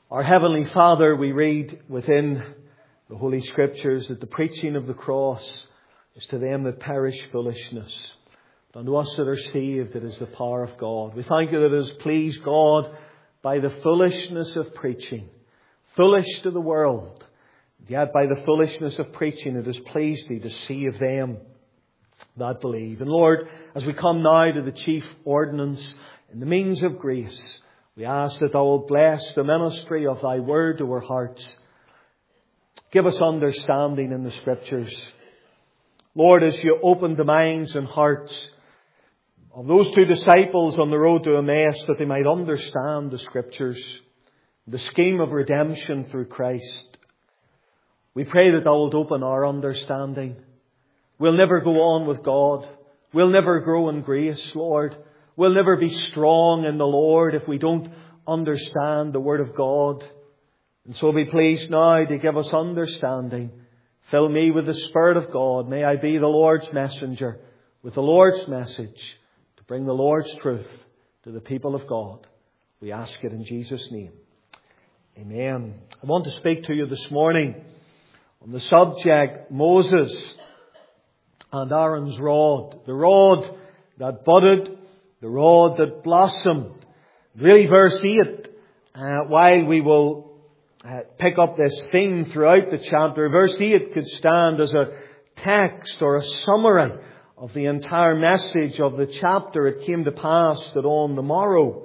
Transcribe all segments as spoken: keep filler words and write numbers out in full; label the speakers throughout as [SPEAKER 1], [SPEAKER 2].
[SPEAKER 1] Our Heavenly Father, we read within the Holy Scriptures that the preaching of the cross is to them that perish foolishness. But unto us that are saved, it is the power of God. We thank you that it has pleased God by the foolishness of preaching, foolish to the world. Yet by the foolishness of preaching, it has pleased Thee to save them that believe. And Lord, as we come now to the chief ordinance and the means of grace, we ask that Thou wilt bless the ministry of Thy word to our hearts. Give us understanding in the Scriptures. Lord, as You open the minds and hearts of those two disciples on the road to Emmaus, that they might understand the Scriptures, the scheme of redemption through Christ, we pray that Thou wilt open our understanding. We'll never go on with God. We'll never grow in grace, Lord. We'll never be strong in the Lord if we don't understand the Word of God. And so be pleased now to give us understanding. Fill me with the Spirit of God. May I be the Lord's messenger with the Lord's message to bring the Lord's truth to the people of God. We ask it in Jesus' name. Amen. I want to speak to you this morning on the subject Moses and Aaron's rod. The rod that budded, the rod that blossomed. Really verse eight, uh, while we will uh, pick up this theme throughout the chapter, verse eight could stand as a text or a summary of the entire message of the chapter. It came to pass that on the morrow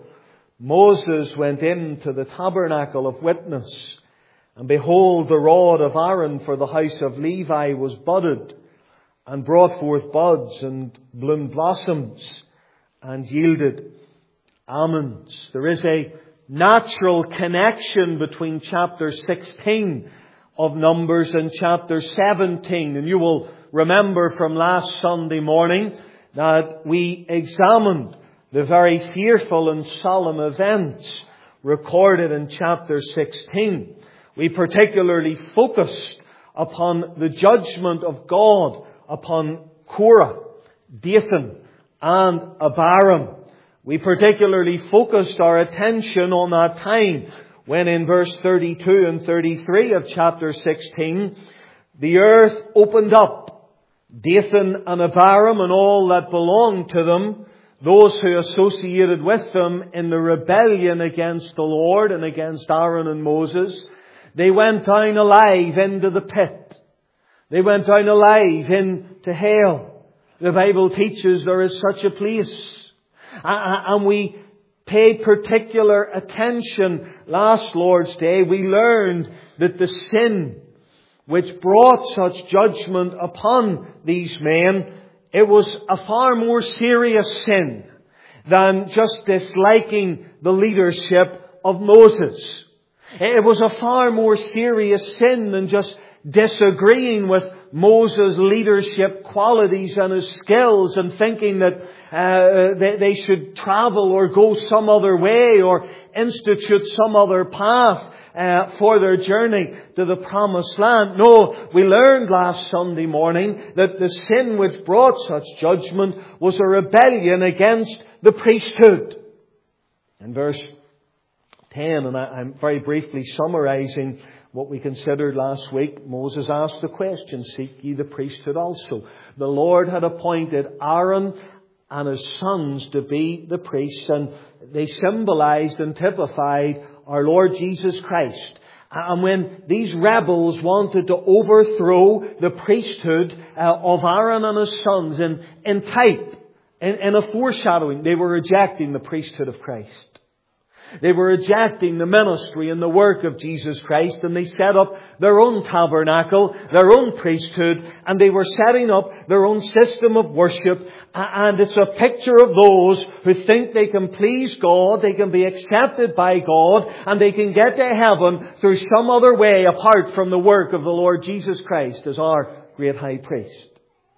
[SPEAKER 1] Moses went into the tabernacle of witness, and behold, the rod of Aaron for the house of Levi was budded, and brought forth buds and bloom blossoms, and yielded almonds. There is a natural connection between chapter sixteen of Numbers and chapter seventeen. And you will remember from last Sunday morning that we examined the very fearful and solemn events recorded in chapter sixteen. We particularly focused upon the judgment of God upon Korah, Dathan, and Abiram. We particularly focused our attention on that time when in verse thirty-two and thirty-three of chapter sixteen, the earth opened up. Dathan and Abiram and all that belonged to them, those who associated with them in the rebellion against the Lord and against Aaron and Moses, they went down alive into the pit. They went down alive into hell. The Bible teaches there is such a place. And we paid particular attention last Lord's Day. We learned that the sin which brought such judgment upon these men, it was a far more serious sin than just disliking the leadership of Moses. It was a far more serious sin than just disagreeing with Moses' leadership qualities and his skills and thinking that uh, they, they should travel or go some other way or institute some other path uh, for their journey to the promised land. No, we learned last Sunday morning that the sin which brought such judgment was a rebellion against the priesthood. In verse ten, and I, I'm very briefly summarizing what we considered last week, Moses asked the question, seek ye the priesthood also. The Lord had appointed Aaron and his sons to be the priests, and they symbolized and typified our Lord Jesus Christ. And when these rebels wanted to overthrow the priesthood uh, of Aaron and his sons in, in type, in, in a foreshadowing, they were rejecting the priesthood of Christ. They were rejecting the ministry and the work of Jesus Christ, and they set up their own tabernacle, their own priesthood, and they were setting up their own system of worship. And it's a picture of those who think they can please God, they can be accepted by God, and they can get to heaven through some other way apart from the work of the Lord Jesus Christ as our great high priest.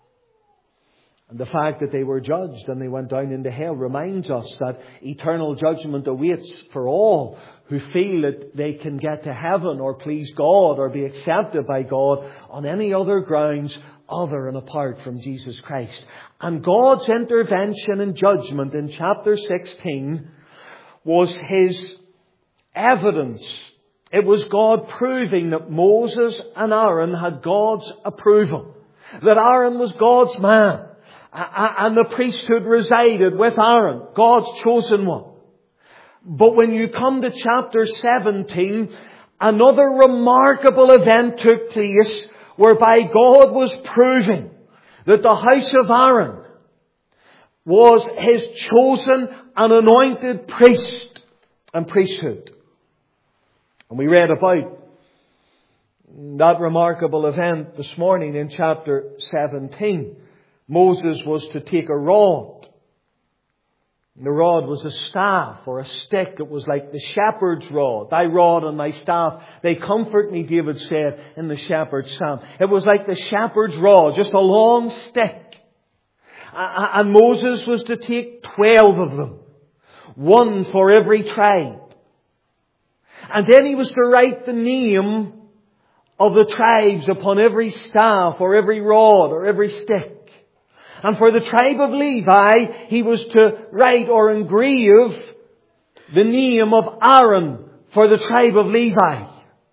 [SPEAKER 1] And the fact that they were judged and they went down into hell reminds us that eternal judgment awaits for all who feel that they can get to heaven or please God or be accepted by God on any other grounds other and apart from Jesus Christ. And God's intervention and judgment in chapter sixteen was His evidence It was God proving that Moses and Aaron had God's approval. That Aaron was God's man. And the priesthood resided with Aaron, God's chosen one. But when you come to chapter seventeen, another remarkable event took place whereby God was proving that the house of Aaron was His chosen and anointed priest and priesthood. And we read about that remarkable event this morning in chapter seventeen. Moses was to take a rod. The rod was a staff or a stick. It was like the shepherd's rod. Thy rod and thy staff, they comfort me, David said in the shepherd's psalm. It was like the shepherd's rod, just a long stick. And Moses was to take twelve of them. One for every tribe. And then he was to write the name of the tribes upon every staff or every rod or every stick. And for the tribe of Levi, he was to write or engrave the name of Aaron for the tribe of Levi.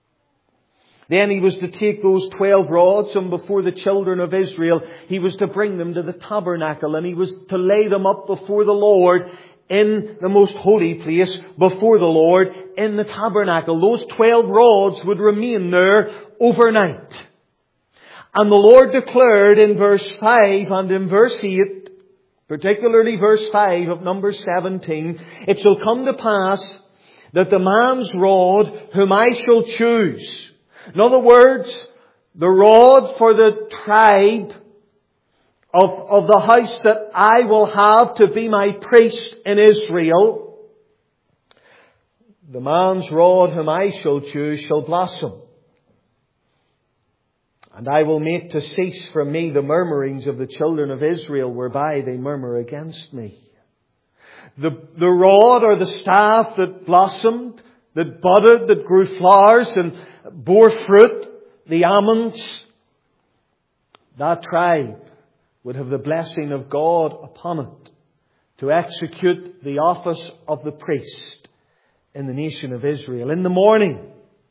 [SPEAKER 1] Then he was to take those twelve rods, and before the children of Israel, he was to bring them to the tabernacle, and he was to lay them up before the Lord in the most holy place, before the Lord in the tabernacle. Those twelve rods would remain there overnight. And the Lord declared in verse five and in verse eight, particularly verse five of Numbers seventeen, it shall come to pass that the man's rod whom I shall choose. In other words, the rod for the tribe of, of the house that I will have to be my priest in Israel. The man's rod whom I shall choose shall blossom. And I will make to cease from me the murmurings of the children of Israel, whereby they murmur against me. The, the rod or the staff that blossomed, that budded, that grew flowers and bore fruit, the almonds, that tribe would have the blessing of God upon it to execute the office of the priest in the nation of Israel. In the morning,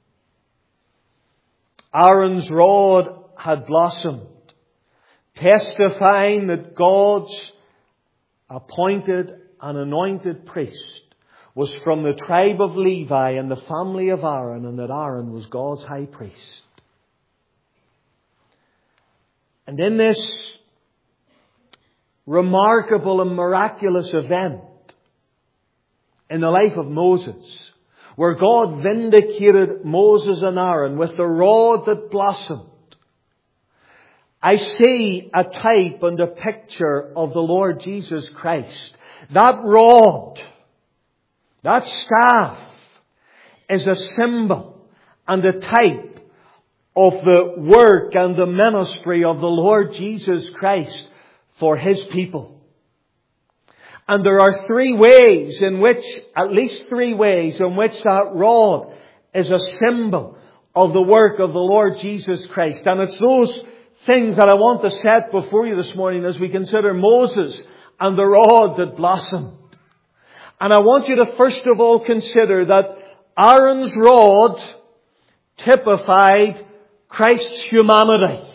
[SPEAKER 1] Aaron's rod had blossomed, testifying that God's appointed and anointed priest was from the tribe of Levi and the family of Aaron, and that Aaron was God's high priest. And in this remarkable and miraculous event in the life of Moses, where God vindicated Moses and Aaron with the rod that blossomed, I see a type and a picture of the Lord Jesus Christ. That rod, that staff, is a symbol and a type of the work and the ministry of the Lord Jesus Christ for His people. And there are three ways in which, at least three ways in which that rod is a symbol of the work of the Lord Jesus Christ. And it's those things that I want to set before you this morning as we consider Moses and the rod that blossomed. And I want you to first of all consider that Aaron's rod typified Christ's humanity.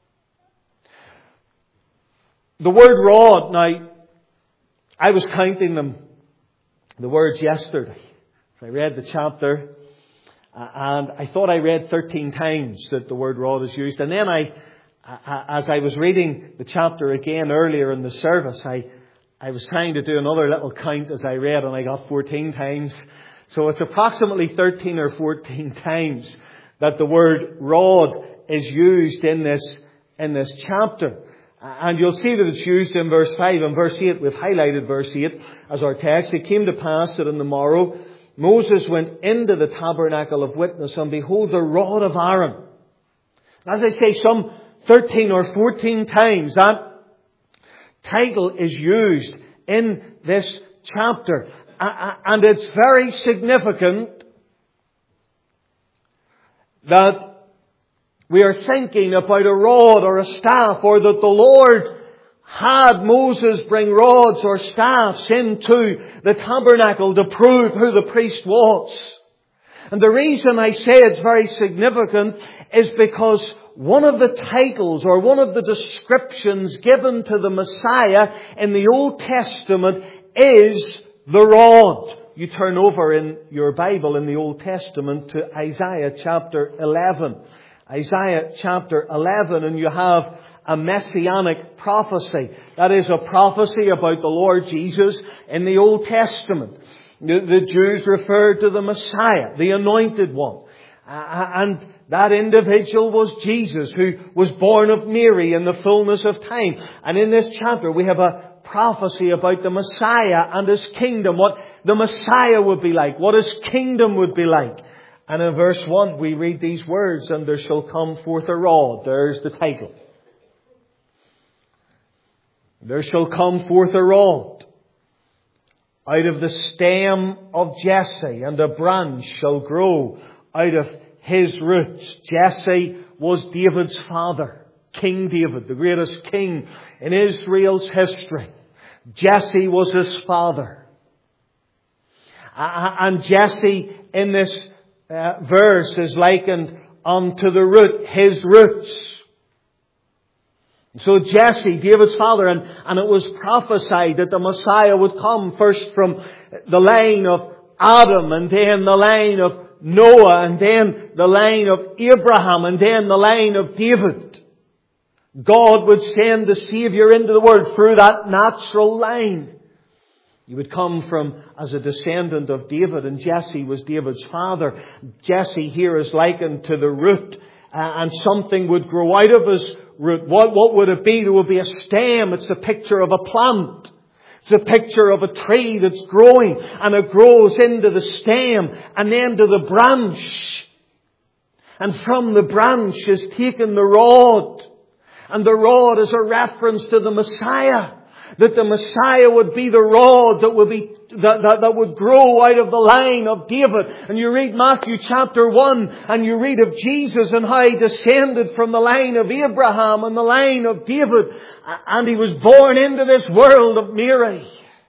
[SPEAKER 1] The word rod, now, I was counting them, the words yesterday. So I read the chapter, uh, and I thought I read thirteen times that the word rod is used. And then I, uh, as I was reading the chapter again earlier in the service, I, I was trying to do another little count as I read, and I got fourteen times. So it's approximately thirteen or fourteen times that the word rod is used in this, in this chapter. And you'll see that it's used in verse five and verse eight. We've highlighted verse eight as our text. It came to pass that on the morrow Moses went into the tabernacle of witness, and behold, the rod of Aaron. As I say, some thirteen or fourteen times that title is used in this chapter. And it's very significant that we are thinking about a rod or a staff, or that the Lord had Moses bring rods or staffs into the tabernacle to prove who the priest was. And the reason I say it's very significant is because one of the titles or one of the descriptions given to the Messiah in the Old Testament is the rod. You turn over in your Bible in the Old Testament to Isaiah chapter eleven. Isaiah chapter eleven, and you have a messianic prophecy. That is a prophecy about the Lord Jesus in the Old Testament. The, the Jews referred to the Messiah, the Anointed One. Uh, and that individual was Jesus, who was born of Mary in the fullness of time. And in this chapter we have a prophecy about the Messiah and His kingdom, what the Messiah would be like, what His kingdom would be like. And in verse one we read these words, and there shall come forth a rod. There's the title. There shall come forth a rod out of the stem of Jesse, and a branch shall grow out of his roots. Jesse was David's father, King David, the greatest king in Israel's history. Jesse was his father. And Jesse in this uh, verse is likened unto the root, his roots. So Jesse, David's father, and, and it was prophesied that the Messiah would come first from the line of Adam, and then the line of Noah, and then the line of Abraham, and then the line of David. God would send the Saviour into the world through that natural line. He would come from as a descendant of David, and Jesse was David's father. Jesse here is likened to the root, uh, and something would grow out of his root. What, what would it be? There would be a stem. It's a picture of a plant. It's a picture of a tree that's growing, and it grows into the stem and then to the branch. And from the branch is taken the rod. And the rod is a reference to the Messiah. That the Messiah would be the rod that would be that, that, that would grow out of the line of David. And you read Matthew chapter one, and you read of Jesus and how He descended from the line of Abraham and the line of David. And He was born into this world of Mary.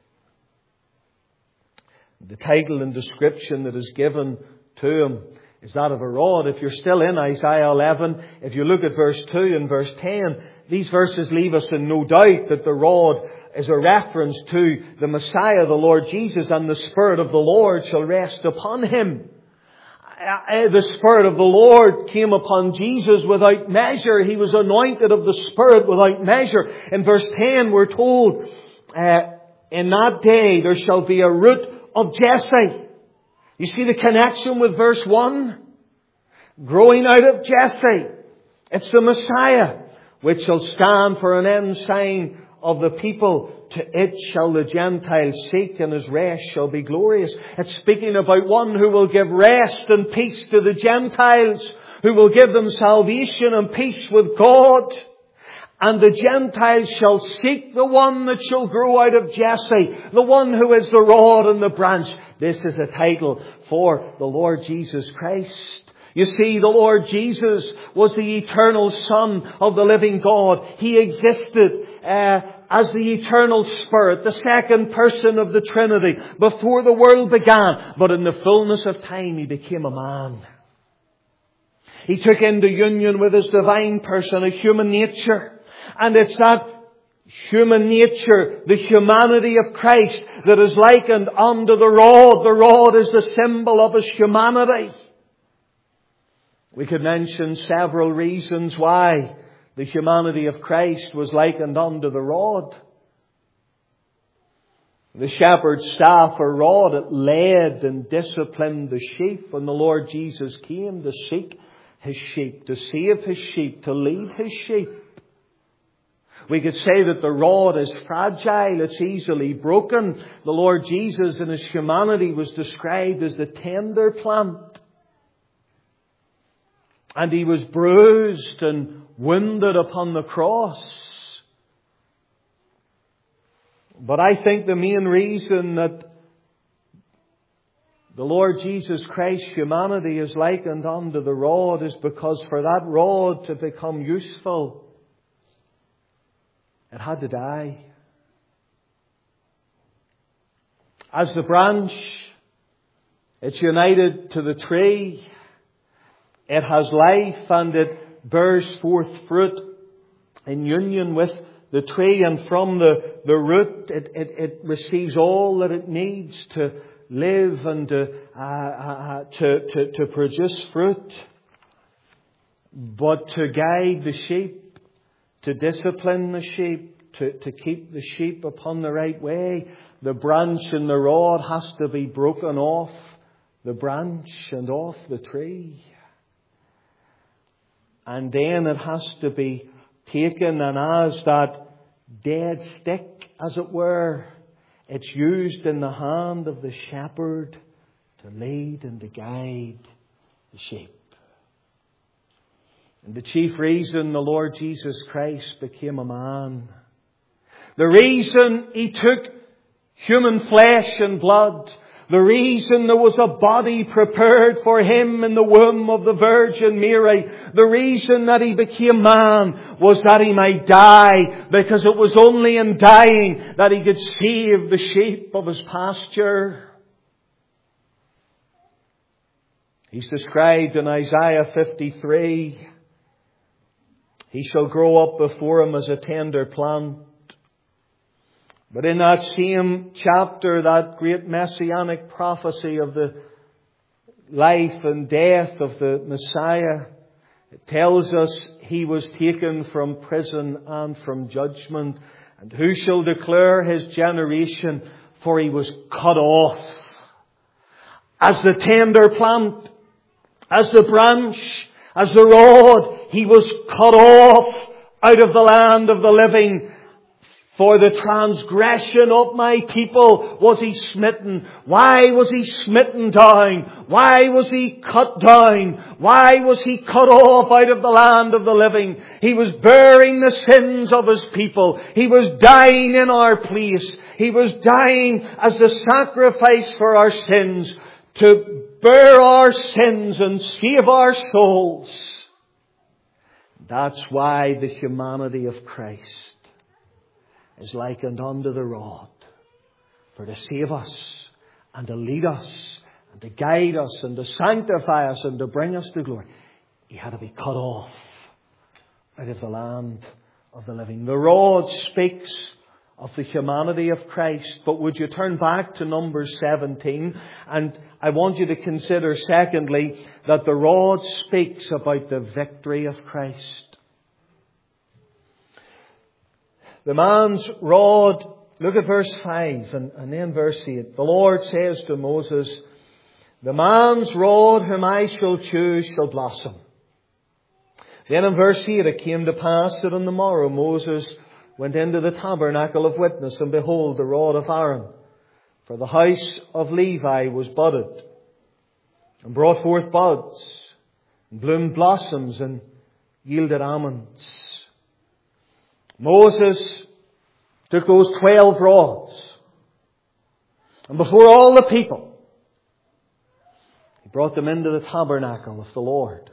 [SPEAKER 1] The title and description that is given to Him is that of a rod. If you're still in Isaiah eleven, if you look at verse two and verse ten, these verses leave us in no doubt that the rod is a reference to the Messiah, the Lord Jesus, and the Spirit of the Lord shall rest upon Him. The Spirit of the Lord came upon Jesus without measure. He was anointed of the Spirit without measure. In verse ten we're told, uh, in that day there shall be a root of Jesse. You see the connection with verse one? Growing out of Jesse. It's the Messiah, which shall stand for an ensign of the people. To it shall the Gentiles seek, and His rest shall be glorious. It's speaking about one who will give rest and peace to the Gentiles, who will give them salvation and peace with God. And the Gentiles shall seek the one that shall grow out of Jesse, the one who is the rod and the branch. This is a title for the Lord Jesus Christ. You see, the Lord Jesus was the eternal Son of the living God. He existed uh, as the eternal Spirit, the second person of the Trinity, before the world began. But in the fullness of time, He became a man. He took into union with His divine person a human nature. And it's that human nature, the humanity of Christ, that is likened unto the rod. The rod is the symbol of His humanity. We could mention several reasons why the humanity of Christ was likened unto the rod. The shepherd's staff or rod, it led and disciplined the sheep. When the Lord Jesus came to seek His sheep, to save His sheep, to lead His sheep. We could say that the rod is fragile, it's easily broken. The Lord Jesus in His humanity was described as the tender plant. And He was bruised and wounded upon the cross. But I think the main reason that the Lord Jesus Christ's humanity is likened unto the rod is because for that rod to become useful, it had to die. As the branch It's united to the tree. It has life and it bears forth fruit in union with the tree. And from the, the root, it, it, it receives all that it needs to live and to, uh, uh, to, to, to produce fruit. But to guide the sheep, to discipline the sheep, to, to keep the sheep upon the right way, the branch and the rod has to be broken off the branch and off the tree. And then it has to be taken, and as that dead stick, as it were, it's used in the hand of the shepherd to lead and to guide the sheep. And the chief reason the Lord Jesus Christ became a man, the reason He took human flesh and blood, the reason there was a body prepared for Him in the womb of the Virgin Mary, the reason that He became man was that He might die, because it was only in dying that He could save the sheep of His pasture. He's described in Isaiah fifty-three. He shall grow up before Him as a tender plant. But in that same chapter, that great messianic prophecy of the life and death of the Messiah, it tells us He was taken from prison and from judgment. And who shall declare His generation? For He was cut off. As the tender plant, as the branch, as the rod, He was cut off out of the land of the living. For the transgression of my people was He smitten. Why was He smitten down? Why was He cut down? Why was He cut off out of the land of the living? He was bearing the sins of His people. He was dying in our place. He was dying as the sacrifice for our sins, to bear our sins and save our souls. That's why the humanity of Christ is likened unto the rod, for to save us and to lead us and to guide us and to sanctify us and to bring us to glory. He had to be cut off out of the land of the living. The rod speaks of the humanity of Christ. But would you turn back to Numbers seventeen, and I want you to consider secondly that the rod speaks about the victory of Christ. The man's rod, look at verse five and, and then verse eight. The Lord says to Moses, the man's rod whom I shall choose shall blossom. Then in verse eight, it came to pass that on the morrow Moses went into the tabernacle of witness, and behold, the rod of Aaron, for the house of Levi was budded, and brought forth buds, and bloomed blossoms, and yielded almonds. Moses took those twelve rods, and before all the people, he brought them into the tabernacle of the Lord.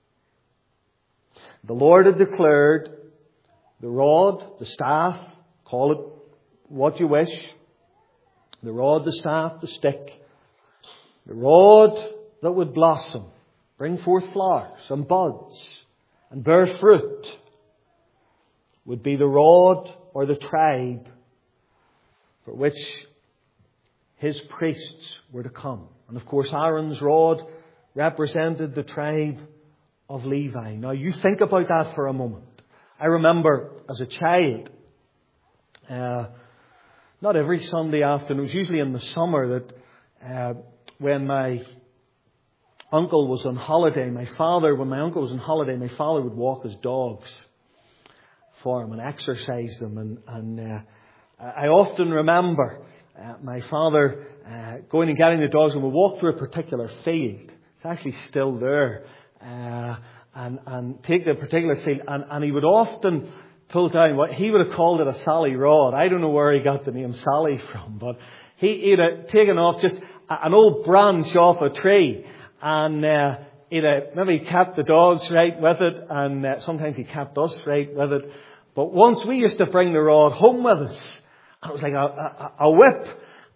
[SPEAKER 1] The Lord had declared the rod, the staff, call it what you wish, the rod, the staff, the stick, the rod that would blossom, bring forth flowers and buds and bear fruit, would be the rod or the tribe for which His priests were to come. And of course, Aaron's rod represented the tribe of Levi. Now you think about that for a moment. I remember as a child, uh, not every Sunday afternoon, it was usually in the summer, that uh, when my uncle was on holiday, my father, when my uncle was on holiday, my father would walk his dogs for him and exercise them. And, and uh, I often remember uh, my father uh, going and getting the dogs, and we walked through a particular field. It's actually still there. Uh, and, and take the particular field, and, and he would often pull down what he would have called it a Sally rod. I don't know where he got the name Sally from, but he, he'd have taken off just an old branch off a tree, and uh, he'd have maybe kept the dogs right with it, and uh, sometimes he kept us right with it. But once we used to bring the rod home with us, and it was like a, a, a whip,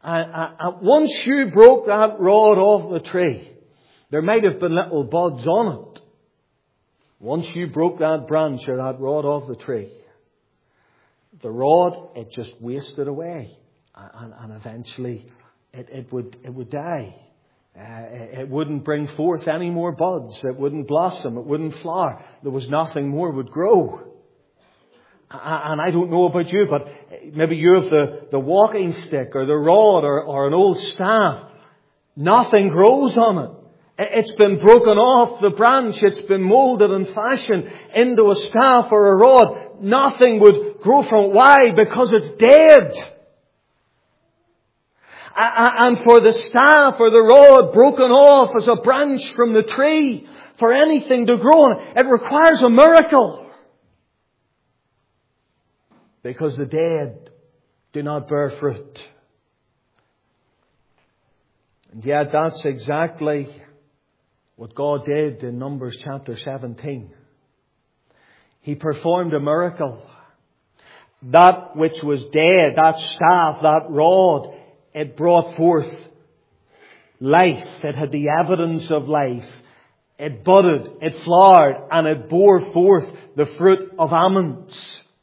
[SPEAKER 1] And, and, and once you broke that rod off the tree, there might have been little buds on it. Once you broke that branch or that rod off the tree, the rod, it just wasted away. And, and eventually it, it would it would die. Uh, it wouldn't bring forth any more buds. It wouldn't blossom. It wouldn't flower. There was nothing more would grow. And I don't know about you, but maybe you have the, the walking stick or the rod or, or an old staff. Nothing grows on it. It's been broken off the branch. It's been molded and fashioned into a staff or a rod. Nothing would grow from it. Why? Because it's dead. And for the staff or the rod broken off as a branch from the tree, for anything to grow on it, it requires a miracle. Because the dead do not bear fruit. And yet that's exactly what God did in Numbers chapter seventeen. He performed a miracle. That which was dead, that staff, that rod, it brought forth life. It had the evidence of life. It budded, it flowered, and it bore forth the fruit of almonds.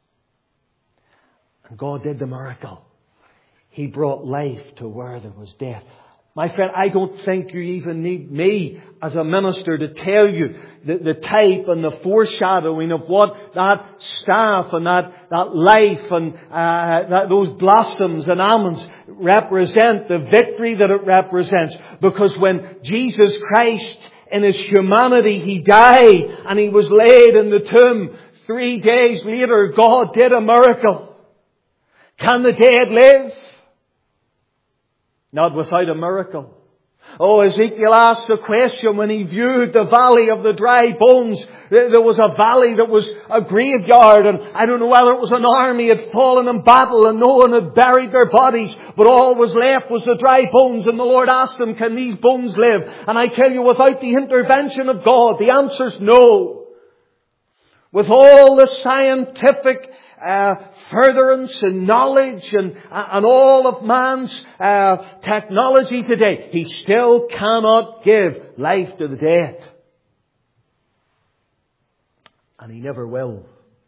[SPEAKER 1] And God did the miracle. He brought life to where there was death. My friend, I don't think you even need me as a minister to tell you the, the type and the foreshadowing of what that staff and that, that life and uh, that, those blossoms and almonds represent, the victory that it represents. Because when Jesus Christ in His humanity, He died and He was laid in the tomb, three days later God did a miracle. Can the dead live? Not without a miracle. Oh, Ezekiel asked a question when he viewed the valley of the dry bones. There was a valley that was a graveyard, and I don't know whether it was an army had fallen in battle and no one had buried their bodies, but all was left was the dry bones. And the Lord asked him, can these bones live? And I tell you, without the intervention of God, the answer's no. With all the scientific uh, furtherance and knowledge and, and all of man's uh, technology today, He still cannot give life to the dead. And He never will.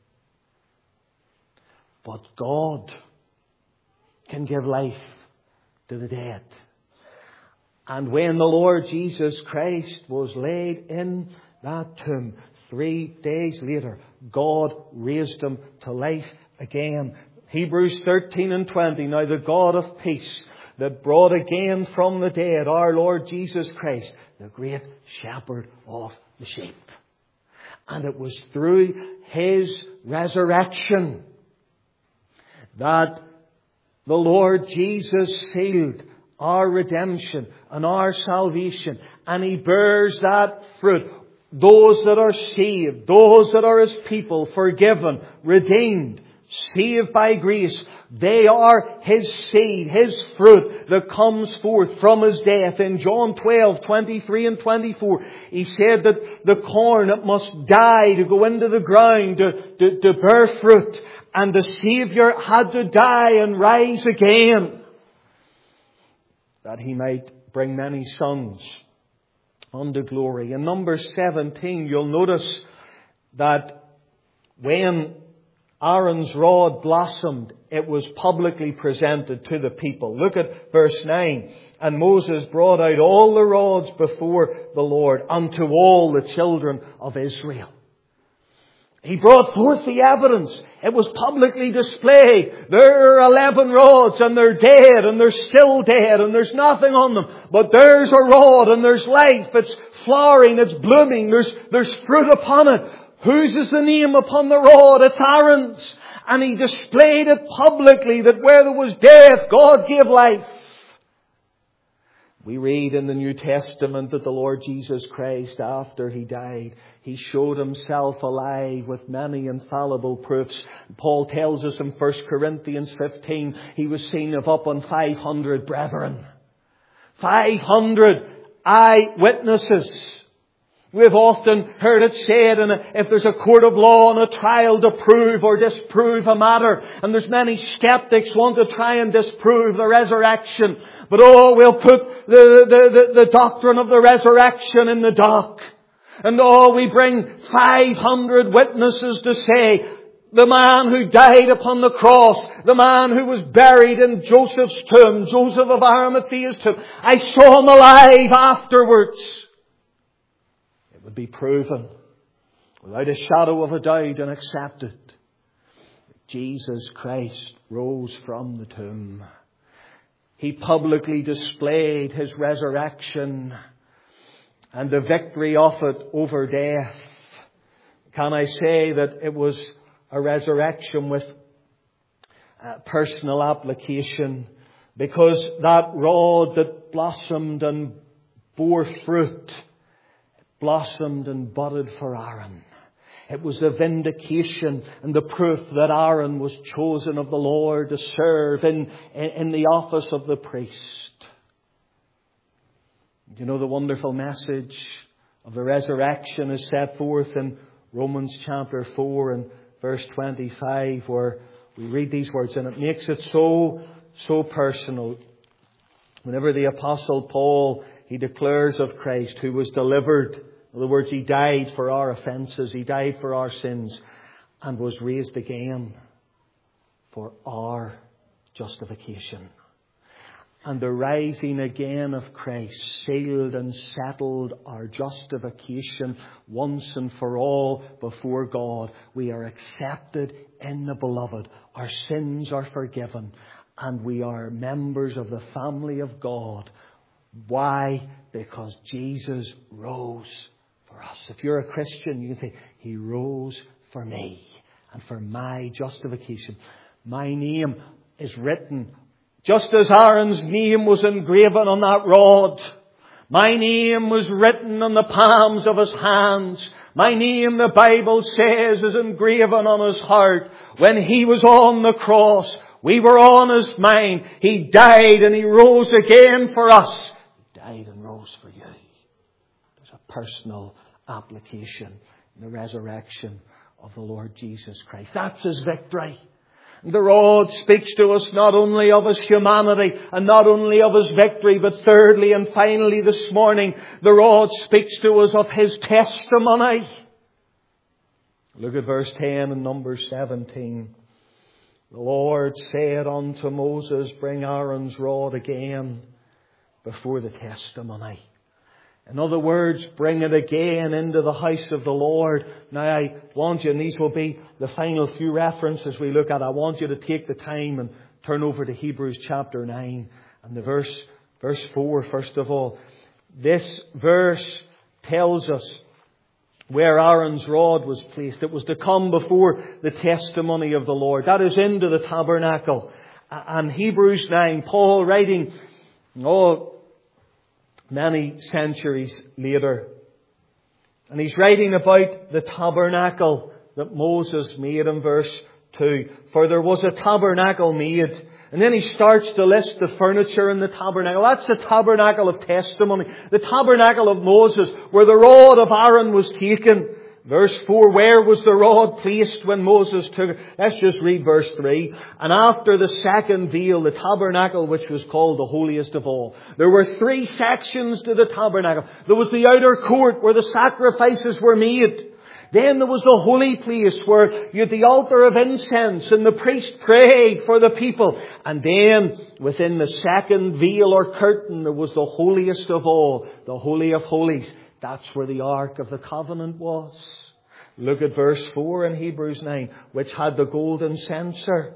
[SPEAKER 1] But God can give life to the dead. And when the Lord Jesus Christ was laid in that tomb, three days later, God raised Him to life again. Hebrews thirteen and twenty. Now the God of peace that brought again from the dead our Lord Jesus Christ, the great shepherd of the sheep. And it was through His resurrection that the Lord Jesus sealed our redemption and our salvation. And He bears that fruit. Those that are saved, those that are His people, forgiven, redeemed, saved by grace, they are His seed, His fruit that comes forth from His death. In John twelve, twenty-three and twenty-four, He said that the corn, it must die to go into the ground to, to, to bear fruit. And the Saviour had to die and rise again, that He might bring many sons unto glory. In Numbers seventeen, you'll notice that when Aaron's rod blossomed, it was publicly presented to the people. Look at verse nine. And Moses brought out all the rods before the Lord unto all the children of Israel. He brought forth the evidence. It was publicly displayed. There are eleven rods and they're dead and they're still dead and there's nothing on them. But there's a rod and there's life. It's flowering, it's blooming, there's, there's fruit upon it. Whose is the name upon the rod? It's Aaron's. And he displayed it publicly that where there was death, God gave life. We read in the New Testament that the Lord Jesus Christ, after He died, He showed Himself alive with many infallible proofs. Paul tells us in First Corinthians fifteen, He was seen of up on five hundred brethren. five hundred eyewitnesses We've often heard it said, and if there's a court of law and a trial to prove or disprove a matter, and there's many skeptics want to try and disprove the resurrection, but oh, we'll put the, the, the, the doctrine of the resurrection in the dock. And oh, we bring five hundred witnesses to say, the man who died upon the cross, the man who was buried in Joseph's tomb, Joseph of Arimathea's tomb, I saw him alive afterwards. It would be proven without a shadow of a doubt and accepted that Jesus Christ rose from the tomb. He publicly displayed His resurrection and the victory of it over death. Can I say that it was a resurrection with uh, personal application? Because that rod that blossomed and bore fruit, blossomed and budded for Aaron. It was the vindication and the proof that Aaron was chosen of the Lord to serve in, in, in the office of the priest. You know, the wonderful message of the resurrection is set forth in Romans chapter four and verse twenty-five, where we read these words, and it makes it so, so personal. Whenever the Apostle Paul, he declares of Christ who was delivered, in other words, He died for our offences, He died for our sins, and was raised again for our justification. And the rising again of Christ sealed and settled our justification once and for all before God. We are accepted in the Beloved. Our sins are forgiven. And we are members of the family of God. Why? Because Jesus rose for us. If you're a Christian, you can say, He rose for me and for my justification. My name is written, just as Aaron's name was engraven on that rod. My name was written on the palms of his hands. My name, the Bible says, is engraven on his heart. When he was on the cross, we were on his mind. He died and he rose again for us. He died and rose for you. There's a personal application in the resurrection of the Lord Jesus Christ. That's His victory. The rod speaks to us not only of His humanity and not only of His victory, but thirdly and finally this morning, the rod speaks to us of His testimony. Look at verse ten in Numbers seventeen. The Lord said unto Moses, bring Aaron's rod again before the testimony. In other words, bring it again into the house of the Lord. Now I want you, and these will be the final few references we look at, I want you to take the time and turn over to Hebrews chapter nine and the verse, verse four first of all. This verse tells us where Aaron's rod was placed. It was to come before the testimony of the Lord. That is into the tabernacle. And Hebrews nine, Paul writing, oh, many centuries later. And he's writing about the tabernacle that Moses made in verse two. For there was a tabernacle made. And then he starts to list the furniture in the tabernacle. That's the tabernacle of testimony. The tabernacle of Moses, where the rod of Aaron was taken. Verse four, where was the rod placed when Moses took it? Let's just read verse three. And after the second veil, the tabernacle which was called the holiest of all. There were three sections to the tabernacle. There was the outer court where the sacrifices were made. Then there was the holy place where you had the altar of incense and the priest prayed for the people. And then within the second veil or curtain there was the holiest of all, the Holy of Holies. That's where the Ark of the Covenant was. Look at verse four in Hebrews nine, which had the golden censer.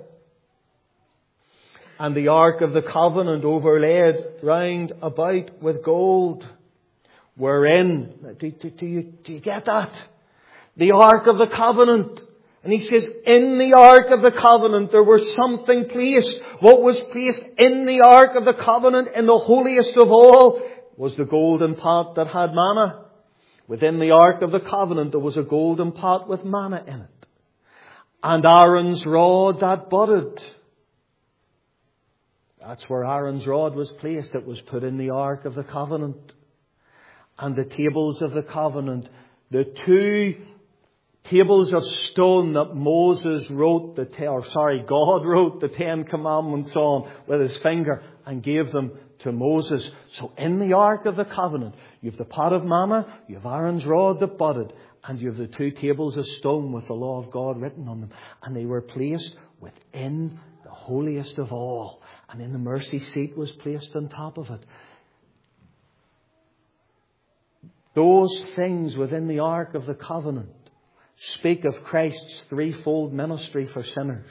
[SPEAKER 1] And the Ark of the Covenant overlaid round about with gold. Wherein, do, do, do, you, do you get that? The Ark of the Covenant. And he says, in the Ark of the Covenant there was something placed. What was placed in the Ark of the Covenant, in the holiest of all, was the golden pot that had manna. Within the Ark of the Covenant there was a golden pot with manna in it. And Aaron's rod that budded. That's where Aaron's rod was placed. It was put in the Ark of the Covenant. and the tables of the covenant, the two tables of stone that Moses wrote the, te- or sorry, God wrote the Ten Commandments on with his finger and gave them to Moses. So in the Ark of the Covenant, you have the pot of manna, you have Aaron's rod that budded, and you have the two tables of stone with the law of God written on them. And they were placed within the holiest of all. And then the mercy seat was placed on top of it. Those things within the Ark of the Covenant speak of Christ's threefold ministry for sinners.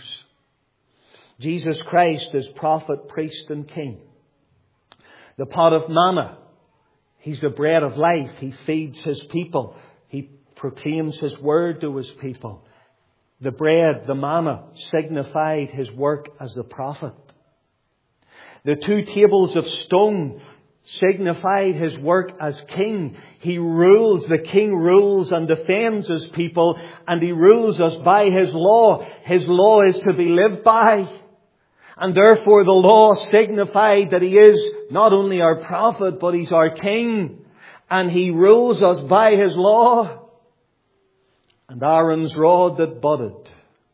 [SPEAKER 1] Jesus Christ is prophet, priest and king. The pot of manna, He's the bread of life. He feeds His people. He proclaims His word to His people. The bread, the manna, signified His work as the prophet. The two tables of stone signified His work as king. He rules, the king rules and defends His people, and He rules us by His law. His law is to be lived by. And therefore the law signified that He is not only our prophet, but He's our king. And He rules us by His law. And Aaron's rod that budded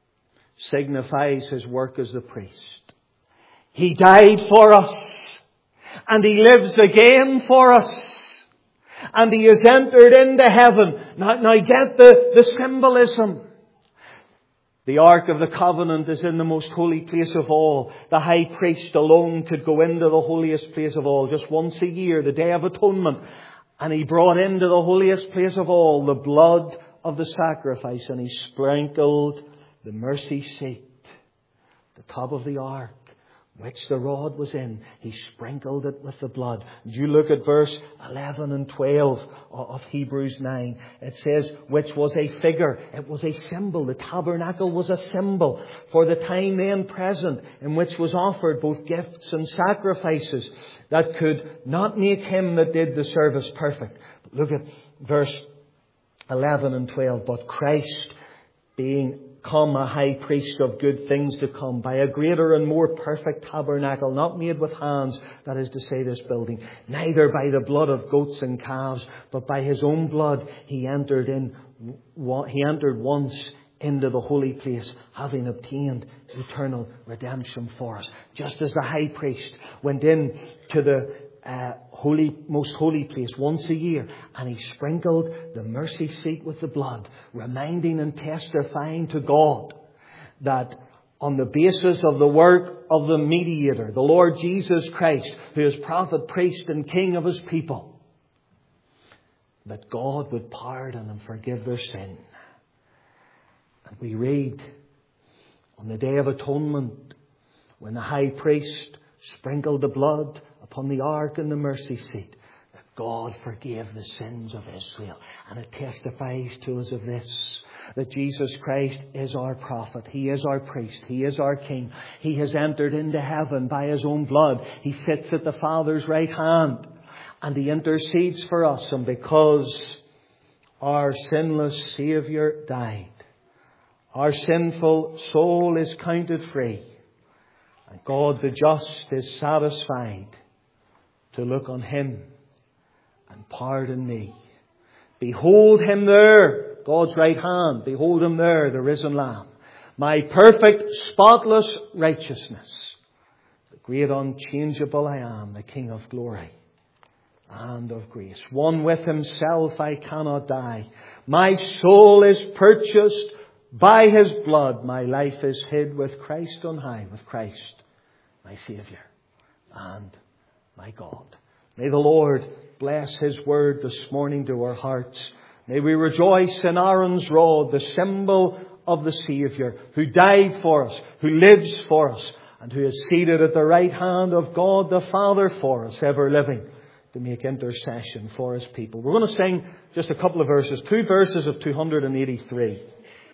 [SPEAKER 1] signifies His work as the priest. He died for us. And He lives again for us. And He has entered into heaven. Now, now get the, the symbolism. The Ark of the Covenant is in the most holy place of all. The high priest alone could go into the holiest place of all just once a year, the Day of Atonement. And he brought into the holiest place of all the blood of the sacrifice. And he sprinkled the mercy seat, the top of the ark, which the rod was in. He sprinkled it with the blood. You look at verse eleven and twelve of Hebrews nine. It says, which was a figure. It was a symbol. The tabernacle was a symbol for the time then present, in which was offered both gifts and sacrifices that could not make Him that did the service perfect. But look at verse eleven and twelve. But Christ, being come a high priest of good things to come, by a greater and more perfect tabernacle, not made with hands, that is to say this building, neither by the blood of goats and calves, but by His own blood he entered in, he entered once into the holy place, having obtained eternal redemption for us. Just as the high priest went in to the uh, holy, most holy place once a year, and he sprinkled the mercy seat with the blood, reminding and testifying to God that on the basis of the work of the mediator, the Lord Jesus Christ, who is prophet, priest and king of His people, that God would pardon and forgive their sin. And we read on the Day of Atonement, when the high priest sprinkled the blood upon the ark and the mercy seat, that God forgave the sins of Israel. And it testifies to us of this, that Jesus Christ is our prophet. He is our priest. He is our king. He has entered into heaven by His own blood. He sits at the Father's right hand, and He intercedes for us. And because our sinless Saviour died, our sinful soul is counted free. And God the just is satisfied to look on Him and pardon me. Behold Him there, God's right hand. Behold Him there, the risen Lamb. My perfect, spotless righteousness. The great unchangeable I am, the King of glory and of grace. One with Himself I cannot die. My soul is purchased by His blood. My life is hid with Christ on high, with Christ, my Saviour and my God. May the Lord bless His word this morning to our hearts. May we rejoice in Aaron's rod, the symbol of the Saviour, who died for us, who lives for us, and who is seated at the right hand of God the Father for us, ever living, to make intercession for His people. We're going to sing just a couple of verses, two verses of two hundred eighty-three.